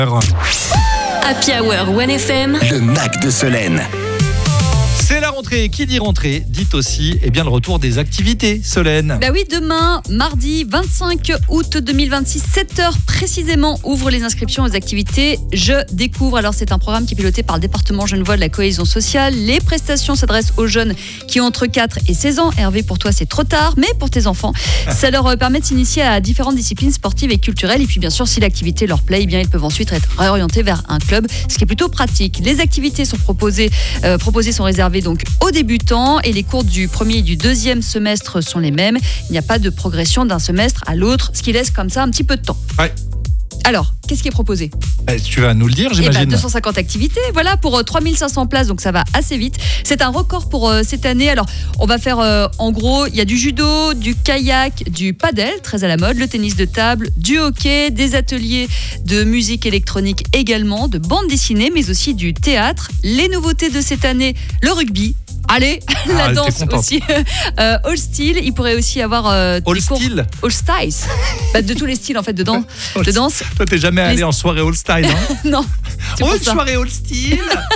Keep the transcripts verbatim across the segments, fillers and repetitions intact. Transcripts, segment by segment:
Happy Hour One F M. Le Mac de Solène. C'est la rentrée. Qui dit rentrée dit aussi eh bien, le retour des activités, Solène. Bah oui, demain, mardi vingt-cinq août deux mille vingt-six, sept heures précisément, ouvrent les inscriptions aux activités Je découvre. Alors c'est un programme qui est piloté par le département genevois de la cohésion sociale. Les prestations s'adressent aux jeunes qui ont entre quatre et seize ans. Hervé, pour toi c'est trop tard, mais pour tes enfants, ça leur permet de s'initier à différentes disciplines sportives et culturelles. Et puis bien sûr, si l'activité leur plaît, eh bien, ils peuvent ensuite être réorientés vers un club, ce qui est plutôt pratique. Les activités sont proposées, euh, proposées sont réservées donc aux débutants et les cours du premier et du deuxième semestre sont les mêmes. Il n'y a pas de progression d'un semestre à l'autre, ce qui laisse comme ça un petit peu de temps. Ouais. Alors, qu'est-ce qui est proposé ? Eh, Tu vas nous le dire, Eh j'imagine. ben, deux cent cinquante activités, voilà, pour euh, trois mille cinq cents places, donc ça va assez vite. C'est un record pour euh, cette année. Alors, on va faire, euh, en gros, il y a du judo, du kayak, du paddle, très à la mode, le tennis de table, du hockey, des ateliers de musique électronique également, de bande dessinée, mais aussi du théâtre. Les nouveautés de cette année, le rugby. Allez, Ah, la t'es danse contente. aussi. Euh, all style, il pourrait aussi y avoir euh, All des cours- style All styles. Bah, de tous les styles en fait de, dan- de danse. Toi, t'es jamais allé Les- en soirée all style, hein? Non. c'est Oh, pour une ça. soirée all style.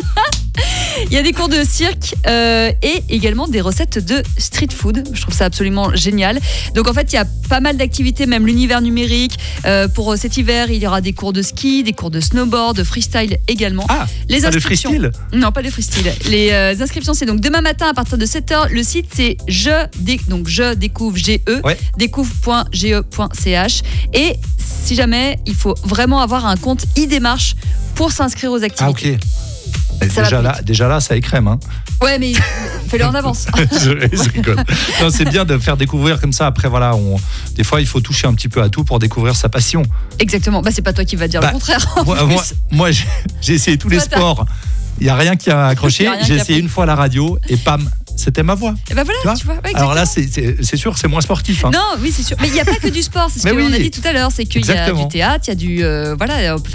Il y a des cours de cirque euh, et également des recettes de street food. Je trouve ça absolument génial. Donc en fait, il y a pas mal d'activités, même l'univers numérique. Euh, pour cet hiver, il y aura des cours de ski, des cours de snowboard, de freestyle également. Ah, Les pas de inscriptions. freestyle. Non, pas de freestyle. Les euh, inscriptions, c'est donc demain matin à partir de sept heures. Le site, c'est je, dé- donc je découvre, G E, Ouais. découvre point G E point C H. Et si jamais, il faut vraiment avoir un compte e-démarche pour s'inscrire aux Ah, activités. ok. Eh, Ça Déjà va là, déjà là, ça écrème. Hein. Ouais, mais fais-le en avance. je, je rigole. Non, c'est bien de faire découvrir comme ça. Après, voilà, on, des fois, il faut toucher un petit peu à tout pour découvrir sa passion. Exactement. Bah, c'est pas toi qui vas dire Bah, le contraire. en Moi, plus. moi, moi, j'ai j'ai essayé tous les Toi, t'as- sports. Il n'y a rien qui a accroché. Y a rien J'ai qui a essayé pris. une fois la radio et pam, c'était ma voix. Et bah voilà, Tu vois tu vois. ouais, Alors là, exactement. c'est c'est- c'est sûr, c'est moins sportif. Hein. Non, oui, c'est sûr. Mais il n'y a pas que du sport. C'est ce Mais qu'on oui. a dit tout à l'heure. C'est qu'il y a Exactement. du théâtre, il y a du. euh, voilà, on peut